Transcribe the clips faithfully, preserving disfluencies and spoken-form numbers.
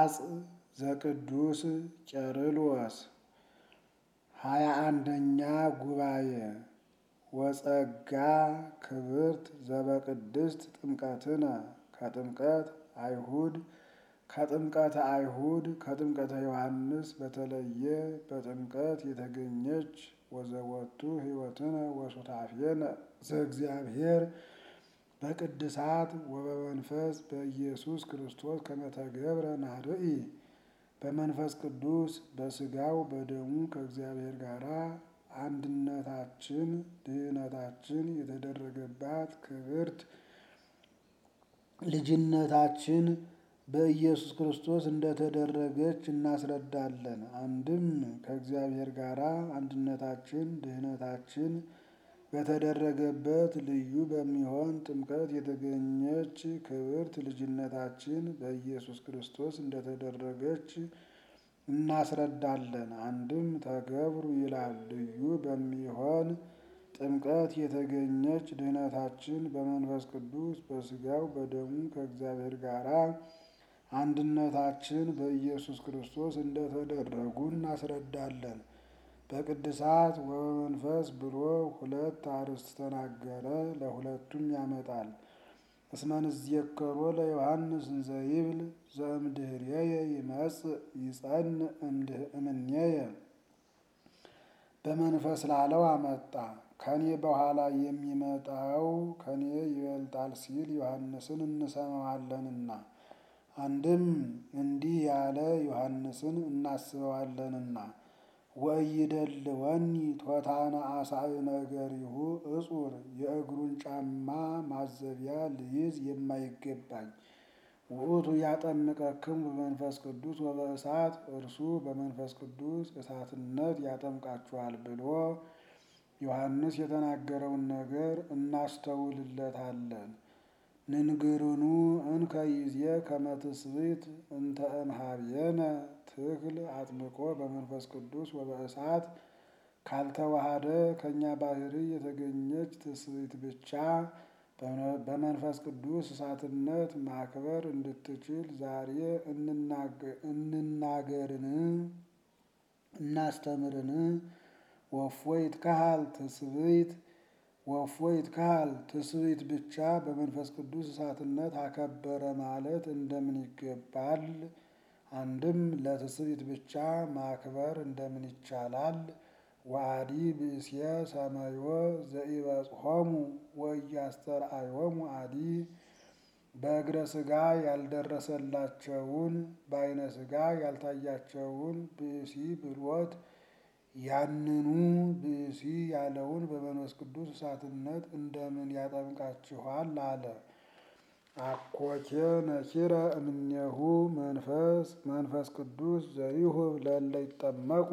ተግሣጽ ዘቅዱስ ቄርሎስ ሃያ አንደኛ ጉባኤ ወጸጋ ክብርት ዘበቅድስት ጥምቀትነ ከጥምቀት አይሁድ ከጥምቀተ አይሁድ ከጥምቀተ ዮሐንስ በተለየ በጥምቀት የተገኘች ወዘወቱ ሕይወትነ ወሱታፌነ ዘእግዚአብሔር በቅድሳት ወበመንፈስ በኢየሱስ ክርስቶስ ከመተገብረ ናርኢ በመንፈስ ቅዱስ በሥጋው በደሙ ከእግዚአብሔር ጋር አንድነታችን ድህነታችን የተደረገባት ክብርት ልጅነታችን በኢየሱስ ክርስቶስ እንደተደረገች እናስረዳለን። አንድም ከእግዚአብሔር ጋር አንድነታችን ድህነታችን በተደረገበት ልዩ በሚሆን ጥምቀት የተገኘች ክብርት ልጅነታችን በኢየሱስ ክርስቶስ እንደተደረገች እናስረዳለን። አንድም ተገብሩ ይላል ልዩ በሚሆን ጥምቀት የተገኘች ድህነታችን በመንፈስ ቅዱስ በሥጋው በደሙ ከእግዚአብሔር ጋር አንድነታችን በኢየሱስ ክርስቶስ እንደተደረጉ እናስረዳለን። በቅድሳት ወበመንፈስ ብሎ ሁለት አርዕስት ተናገረ። ለሁለቱም ያመጣል። እስመ ንዜከሮ ለዮሐንስ እንዘ ይብል ዘእምድኅሬየ ይመጽእ ይጸንዕ እምኔየ በመንፈስ ላለው አመጣ። ከኔ በኋላ የሚመጣው ከኔ ይበልጣል ሲል ዮሐንስን እንሰማዋለንና፣ አንድም እንዲህ ያለ ዮሐንስን እናስበዋለንና ወኢይደልወኒ ቶታነ አሳእነ እገሪሁ እጹር የእግሩን ጫማ ማዘቢያ ልይዝ የማይገባኝ ውእቱ ያጠምቀክሙ በመንፈስ ቅዱስ ወበእሳት እርሱ በመንፈስ ቅዱስ እሳትነት ያጠምቃችኋል ብሎ ዮሐንስ የተናገረውን ነገር እናስተውልለታለን። ንንግርኑ እንከ ይዜ ከመ ትስብእት እንተ እምኀቤነ ትክል አጥምቆ በመንፈስ ቅዱስ ወበእሳት ካልተዋሃደ ከእኛ ባህሪ የተገኘች ትስብእት ብቻ በመንፈስ ቅዱስ እሳትነት ማክበር እንድትችል ዛሬ እንናገርን እናስተምርን። ወፎ ይትከሃል ትስብእት ወፎ ይትከሃል ትስብእት ብቻ በመንፈስ ቅዱስ እሳትነት አከበረ ማለት እንደምን ይገባል? አንድም ለትስብእት ብቻ ማክበር እንደምን ይቻላል? ወአዲ ብእስየ ሰመዮ ዘኢበጽሖሙ ወኢያስተርአዮሙ አዲ በእግረ ሥጋ ያልደረሰላቸውን በዓይነ ሥጋ ያልታያቸውን ብእሲ ብሎት ያንኑ ብእሲ ያለውን በመንፈስ ቅዱስ እሳትነት እንደምን ያጠምቃችኋል አለ። አኮቴ ነኪረ እምኔሁ መንፈስ መንፈስ ቅዱስ ዘይሁብ ለእለ ይጠመቁ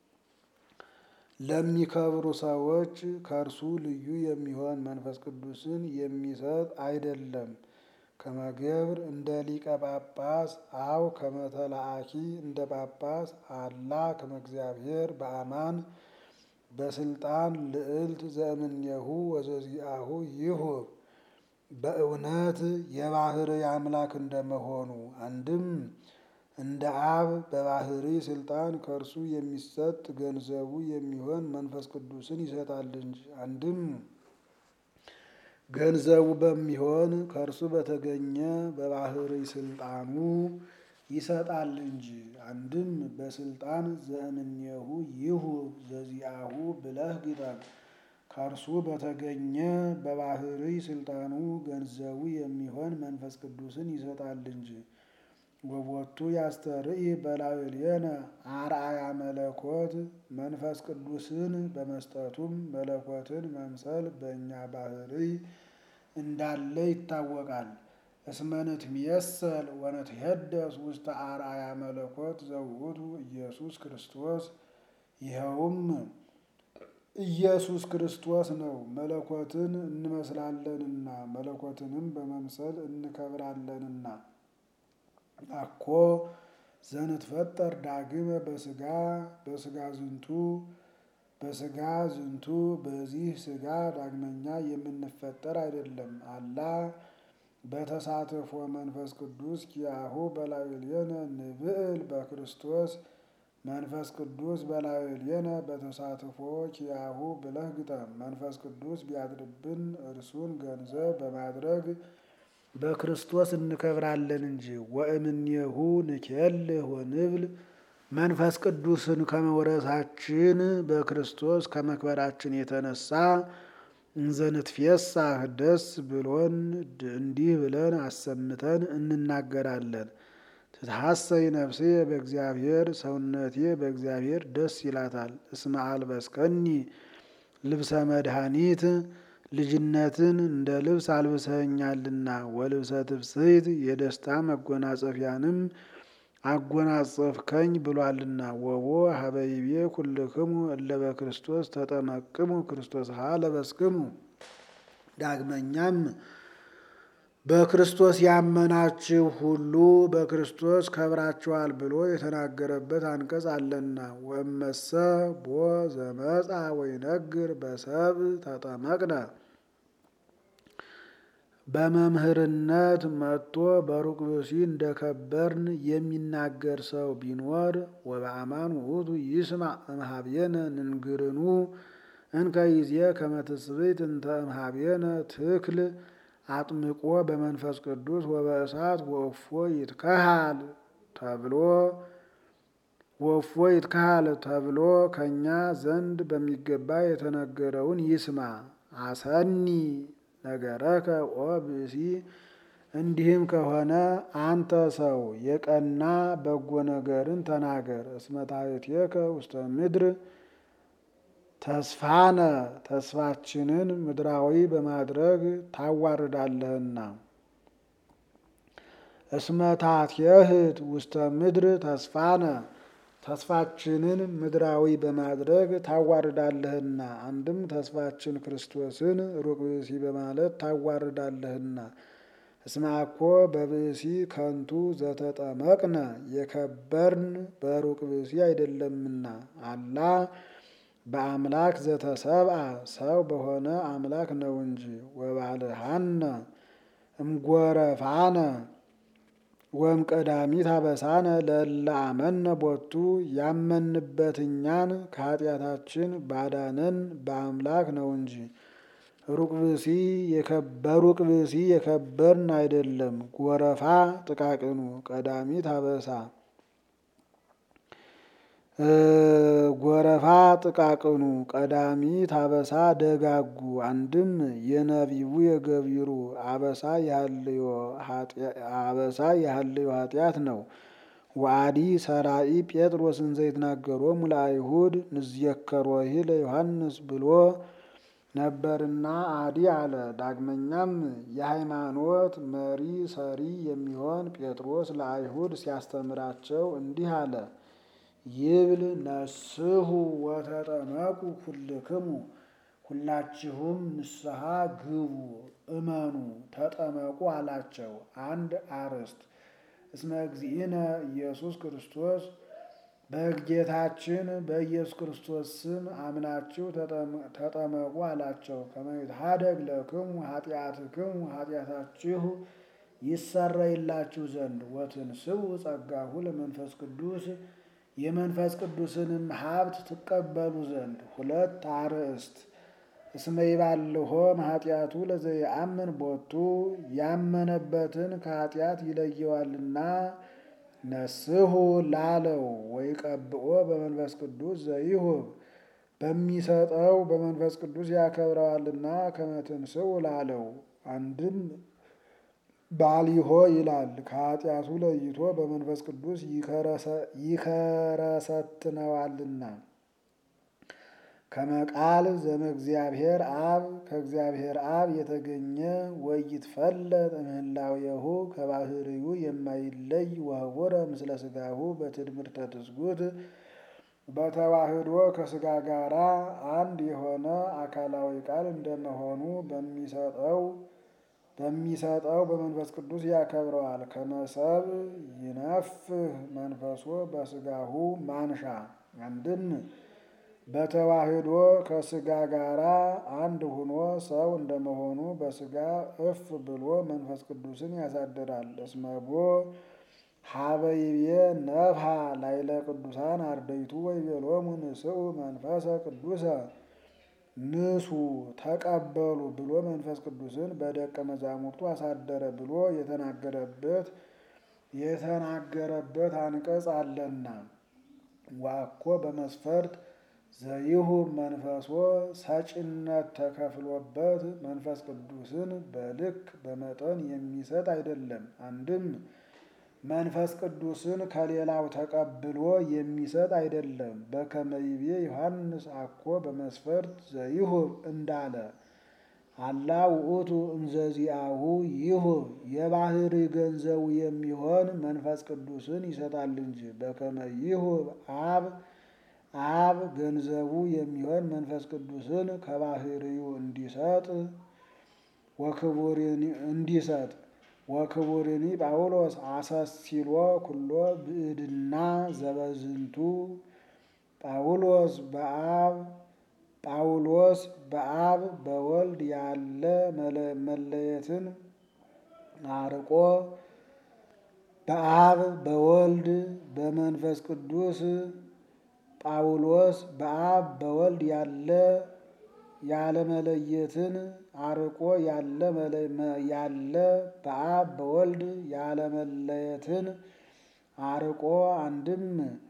ለሚከብሩ ሰዎች ከእርሱ ልዩ የሚሆን መንፈስ ቅዱስን የሚሰጥ አይደለም። ከመገብር እንደ ሊቀ ጳጳስ አው ከመተላአኪ እንደ ጳጳስ አላ ከመ እግዚአብሔር በአማን በስልጣን ልዕልት ዘእምኔሁ ወዘዚአሁ ይሁብ በእውነት የባህርይ አምላክ እንደመሆኑ አንድም እንደ አብ በባህሪ ስልጣን ከእርሱ የሚሰጥ ገንዘቡ የሚሆን መንፈስ ቅዱስን ይሰጣል እንጂ። አንድም ገንዘቡ በሚሆን ከእርሱ በተገኘ በባህሪ ስልጣኑ ይሰጣል እንጂ። አንድም በስልጣን ዘእምኔሁ ይሁብ ዘዚአሁ ብለህ ግጠም። ከእርሱ በተገኘ በባህሪ ስልጣኑ ገንዘቡ የሚሆን መንፈስ ቅዱስን ይሰጣል እንጂ። ወቦቱ ያስተርኢ በላዕሌነ አርአያ መለኮት መንፈስ ቅዱስን በመስጠቱም መለኮትን መምሰል በእኛ ባህሪ እንዳለ ይታወቃል። እስመ ንትሜሰል ወነትሄደስ ውስተ አርአያ መለኮት ዘውእቱ ኢየሱስ ክርስቶስ ይኸውም ኢየሱስ ክርስቶስ ነው። መለኮትን እንመስላለንና መለኮትንም በመምሰል እንከብራለንና። አኮ ዘንትፈጠር ዳግመ በሥጋ በሥጋ ዝንቱ በሥጋ ዝንቱ በዚህ ሥጋ ዳግመኛ የምንፈጠር አይደለም። አላ በተሳትፎ መንፈስ ቅዱስ ኪያሁ በላዕሌነ ንብዕል በክርስቶስ መንፈስ ቅዱስ በላዕሌነ በተሳትፎ ኪያሁ ብለህ ግጠም። መንፈስ ቅዱስ ቢያድርብን እርሱን ገንዘብ በማድረግ በክርስቶስ እንከብራለን እንጂ። ወእምኔሁ ንኬልህ ወንብል መንፈስ ቅዱስን ከመውረሳችን በክርስቶስ ከመክበራችን የተነሳ እንዘንትፌሳህ ደስ ብሎን እንዲህ ብለን አሰምተን እንናገራለን። ትትሐሰይ ነፍሴ በእግዚአብሔር ሰውነቴ በእግዚአብሔር ደስ ይላታል። እስመ አልበስከኒ ልብሰ መድኃኒት ልጅነትን እንደ ልብስ አልብሰኸኛልና። ወልብሰ ትፍስሕት የደስታ መጎናጸፊያንም አጎናጸፍከኝ ብሏልና። ወቦ ሀበይቤ ኩልክሙ እለ በክርስቶስ ተጠመቅሙ ክርስቶስሃ ለበስክሙ። ዳግመኛም በክርስቶስ ያመናችሁ ሁሉ በክርስቶስ ከብራችኋል ብሎ የተናገረበት አንቀጽ አለና። ወእመሰ ቦ ዘመጻ ወይነግር በሰብእ ተጠመቅነ። በመምህርነት መጥቶ በሩቅ ብእሲ እንደከበርን የሚናገር ሰው ቢኖር ወበአማን ውእቱ ይስማዕ እምኀቤነ ንንግርኑ እንከ ይዜ ከመ ትስብእት እንተ እምኀቤነ ትክል አጥምቆ በመንፈስ ቅዱስ ወበእሳት ወእፎ ይትከሃል ተብሎ ወእፎ ይትከሃል ተብሎ ከእኛ ዘንድ በሚገባ የተነገረውን ይስማ። አሰኒ ነገረከ ኦ ብእሲ። እንዲህም ከሆነ አንተ ሰው የቀና በጎ ነገርን ተናገር። እስመ ታሕቴከ ውስተ ምድር ተስፋነ ተስፋችንን ምድራዊ በማድረግ ታዋርዳለህና። እስመ ታሕቴህት ውስተ ምድር ተስፋነ ተስፋችንን ምድራዊ በማድረግ ታዋርዳለህና። አንድም ተስፋችን ክርስቶስን ሩቅ ብእሲ በማለት ታዋርዳለህና። እስመ አኮ በብእሲ ከንቱ ዘተጠመቅነ የከበርን በሩቅ ብእሲ አይደለምና። አላ በአምላክ ዘተሰብአ ሰው በሆነ አምላክ ነው እንጂ። ወባልሃነ እምጎረፋነ ወም ቀዳሚት አበሳነ ለእለ አመነ ቦቱ ያመንበት እኛን ከኃጢአታችን ባዳነን በአምላክ ነው እንጂ። ሩቅ ብእሲ በሩቅ ብእሲ የከበርን አይደለም። ጎረፋ ጥቃቅኑ ቀዳሚት አበሳ ጎረፋ ጥቃቅኑ ቀዳሚት አበሳ ደጋጉ። አንድም የነቢቡ የገቢሩ አበሳ ያህልዮ አበሳ ያህልዮ ኃጢአት ነው። ወአዲ ሰራኢ ጴጥሮስ እንዘ ይትናገሮሙ ለአይሁድ ንዝየከሮሂ ለዮሐንስ ብሎ ነበርና አዲ አለ። ዳግመኛም የሃይማኖት መሪ ሰሪ የሚሆን ጴጥሮስ ለአይሁድ ሲያስተምራቸው እንዲህ አለ። ይብል ነስሑ ወተጠመቁ ኩልክሙ ሁላችሁም ንስሐ ግቡ እመኑ ተጠመቁ አላቸው። አንድ አርዕስት እስመ እግዚእነ ኢየሱስ ክርስቶስ በጌታችን በኢየሱስ ክርስቶስ ስም አምናችሁ ተጠመቁ አላቸው። ከመ ይትሐደግ ለክሙ ኃጢአትክሙ ኃጢአታችሁ ይሰረይላችሁ ዘንድ ወትንሥኡ ጸጋሁ ለመንፈስ ቅዱስ የመንፈስ ቅዱስንም ሀብት ትቀበሉ ዘንድ። ሁለት አርዕስት እስመ ይባልሖ እምኃጢአቱ ለዘየአምን ቦቱ ያመነበትን ከኃጢአት ይለየዋልና። ነስሑ ላለው ወይቀብኦ በመንፈስ ቅዱስ ዘይሁብ በሚሰጠው በመንፈስ ቅዱስ ያከብረዋልና። ከመ ትንሥኡ ላለው አንድም ባሊሆ ይላል ከኃጢአቱ ለይቶ በመንፈስ ቅዱስ ይከረሰትነዋልና። ከመቃል ዘእምእግዚአብሔር አብ ከእግዚአብሔር አብ የተገኘ ወይትፈለጥ እምህላዌሁ ከባህርዩ የማይለይ ወህቡረ ምስለ ሥጋሁ በትድምርተ ትስጉት በተዋህዶ ከሥጋ ጋራ አንድ የሆነ አካላዊ ቃል እንደመሆኑ በሚሰጠው በሚሰጠው በመንፈስ ቅዱስ ያከብረዋል። ከመሰብ ይነፍህ መንፈሶ በሥጋሁ ማንሻ አንድም በተዋህዶ ከስጋ ጋራ አንድ ሆኖ ሰው እንደመሆኑ በስጋ እፍ ብሎ መንፈስ ቅዱስን ያሳድራል። እስመቦ ሀበይቤ ነፍሐ ላይለ ቅዱሳን አርደይቱ ወይቤሎሙ ንስኡ መንፈሰ ቅዱሰ ንሱ ተቀበሉ ብሎ መንፈስ ቅዱስን በደቀ መዛሙርቱ አሳደረ ብሎ የተናገረበት የተናገረበት አንቀጽ አለና። ዋኮ በመስፈርት ዘይሁ መንፈሶ ሰጭነት ተከፍሎበት መንፈስ ቅዱስን በልክ በመጠን የሚሰጥ አይደለም። አንድም መንፈስ ቅዱስን ከሌላው ተቀብሎ የሚሰጥ አይደለም። በከመ ይቤ ዮሐንስ አኮ በመስፈርት ዘይሁብ እንዳለ አላ ውእቱ እምዘዚአሁ ይሁብ የባህሪ ገንዘቡ የሚሆን መንፈስ ቅዱስን ይሰጣል እንጂ። በከመ ይሁብ አብ አብ ገንዘቡ የሚሆን መንፈስ ቅዱስን ከባህሪው እንዲሰጥ ወክቡርን እንዲሰጥ ወክቡርኒ ጳውሎስ አሰሲሎ ኩሎ ብእድና ዘበዝንቱ ጳውሎስ በአብ ጳውሎስ በአብ በወልድ ያለ መለየትን አርቆ በአብ በወልድ በመንፈስ ቅዱስ ጳውሎስ በአብ በወልድ ያለ ያለመለየትን አርቆ ያለ ያለ በአብ በወልድ ያለመለየትን አርቆ አንድም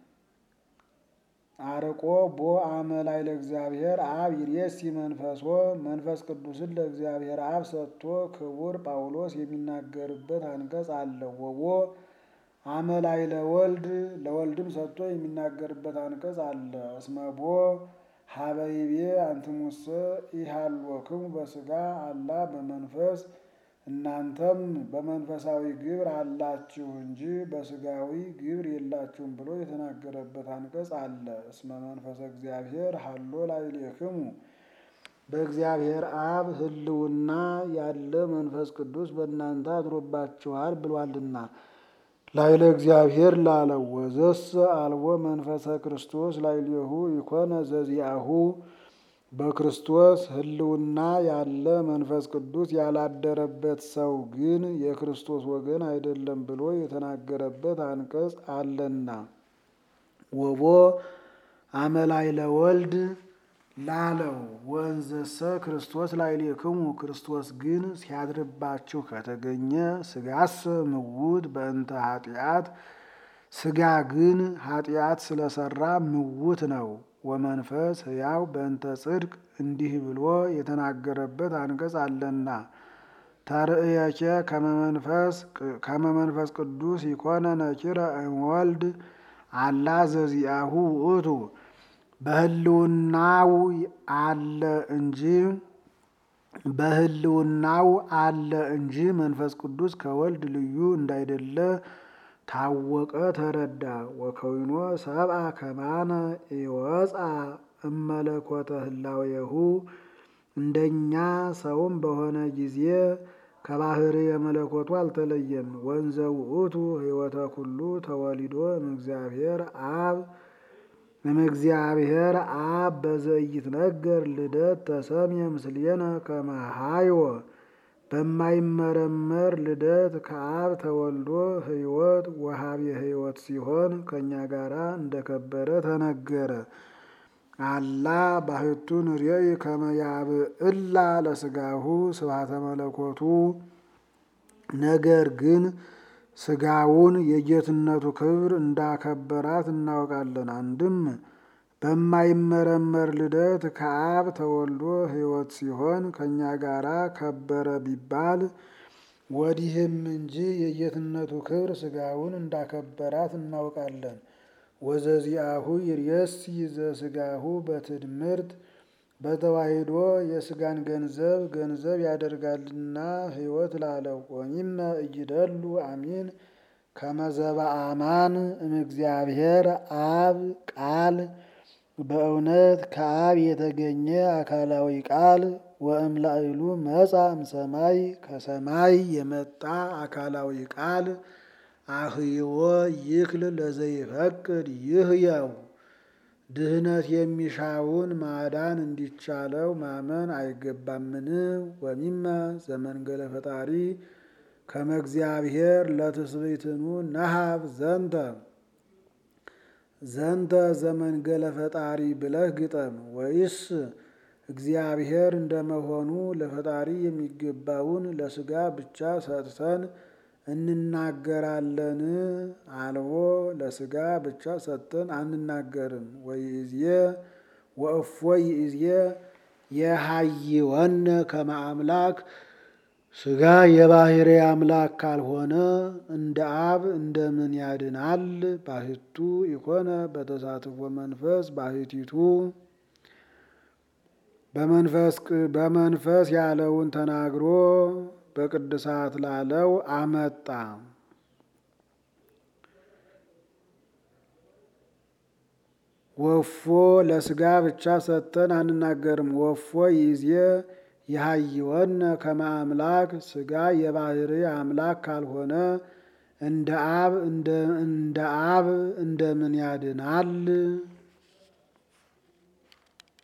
አርቆ ቦ አመላይ ለእግዚአብሔር አብ ይሬሲ መንፈሶ መንፈስ ቅዱስን ለእግዚአብሔር አብ ሰጥቶ ክቡር ጳውሎስ የሚናገርበት አንቀጽ አለ። ወቦ አመላይ ለወልድ ለወልድም ሰጥቶ የሚናገርበት አንቀጽ አለ። እስመቦ ሀበይቤ አንትሙሰ ኢሃልወክሙ በስጋ አላ በመንፈስ እናንተም በመንፈሳዊ ግብር አላችሁ እንጂ በስጋዊ ግብር የላችሁም ብሎ የተናገረበት አንቀጽ አለ። እስመ መንፈሰ እግዚአብሔር ሀሎ ላዕሌክሙ በእግዚአብሔር አብ ሕልውና ያለ መንፈስ ቅዱስ በእናንተ አድሮባችኋል ብሏልና። ላዕለ እግዚአብሔር ላለው ወዘሰ አልቦ መንፈሰ ክርስቶስ ላዕሌሁ ይኮነ ዘዚአሁ በክርስቶስ ሕልውና ያለ መንፈስ ቅዱስ ያላደረበት ሰው ግን የክርስቶስ ወገን አይደለም ብሎ የተናገረበት አንቀጽ አለና። ወቦ አመላይ ለወልድ ላለው ወንዘሰ ክርስቶስ ላዕሌክሙ ክርስቶስ ግን ሲያድርባችሁ ከተገኘ ስጋስ ምውት በእንተ ኃጢአት ስጋ ግን ኃጢአት ስለሰራ ምውት ነው። ወመንፈስ ሕያው በእንተ ጽድቅ እንዲህ ብሎ የተናገረበት አንቀጽ አለና። ተርእየኬ ከመ መንፈስ ቅዱስ ይኮነ ነኪረ እምወልድ አላ ዘዚአሁ ውእቱ በህልውናው አለ እንጂ በህልውናው አለ እንጂ መንፈስ ቅዱስ ከወልድ ልዩ እንዳይደለ ታወቀ ተረዳ። ወከዊኖ ሰብአ ከማነ ኢወፃ እመለኮተ ህላዌሁ እንደኛ ሰውም በሆነ ጊዜ ከባህሪ የመለኮቱ አልተለየም። ወንዘ ውእቱ ሕይወተ ኩሉ ተወሊዶ እምእግዚአብሔር አብ እምእግዚአብሔር አብ በዘኢይትነገር ልደት ተሰምየ ምስሌነ ከመ ኀይወ በማይመረመር ልደት ከአብ ተወልዶ ሕይወት ወሀቤ ሕይወት ሲሆን ከእኛ ጋራ እንደከበረ ተነገረ። አላ ባሕቱ ንሬኢ ከመ ያብዕላ ለሥጋሁ ስብሐተ መለኮቱ ነገር ግን ሥጋውን የጌትነቱ ክብር እንዳከበራት እናውቃለን። አንድም በማይመረመር ልደት ከአብ ተወልዶ ሕይወት ሲሆን ከእኛ ጋራ ከበረ ቢባል ወዲህም እንጂ የጌትነቱ ክብር ሥጋውን እንዳከበራት እናውቃለን። ወዘዚአሁ ይርየሲ ዘሥጋሁ በትድምርት በተዋሂዶ የሥጋን ገንዘብ ገንዘብ ያደርጋልና ሕይወት ላለው ወሚመ እይደሉ አሚን ከመ ዘበአማን እምእግዚአብሔር አብ ቃል በእውነት ከአብ የተገኘ አካላዊ ቃል ወእምላዕሉ መጻ እምሰማይ ከሰማይ የመጣ አካላዊ ቃል አህይዎ ይክል ለዘይፈቅድ ይህየው ድህነት የሚሻውን ማዳን እንዲቻለው ማመን አይገባምን? ወሚመ ዘመንገለ ፈጣሪ ከመ እግዚአብሔር ለትስብእትኑ ነሃብ ዘንተ ዘንተ ዘመንገለ ፈጣሪ ብለህ ግጠም። ወይስ እግዚአብሔር እንደመሆኑ ለፈጣሪ የሚገባውን ለሥጋ ብቻ ሰጥተን እንናገራለን? አልቦ ለሥጋ ብቻ ሰጥተን አንናገርም። ወይእዜ ወእፎ ይእዜ የሃይወነ ከመ አምላክ ሥጋ የባሕርይ አምላክ ካልሆነ እንደ አብ እንደምን ያድናል? ባሕቱ ኢኮነ በተሳትፎ መንፈስ ባሕቲቱ በመንፈስ ያለውን ተናግሮ በቅድሳት ላለው አመጣ። ወፎ ለሥጋ ብቻ ሰጥተን አንናገርም። ወፎ ይእዜ የሃይወነ ከመ አምላክ ሥጋ የባሕርይ አምላክ ካልሆነ እንደ አብ እንደ አብ እንደምን ያድናል?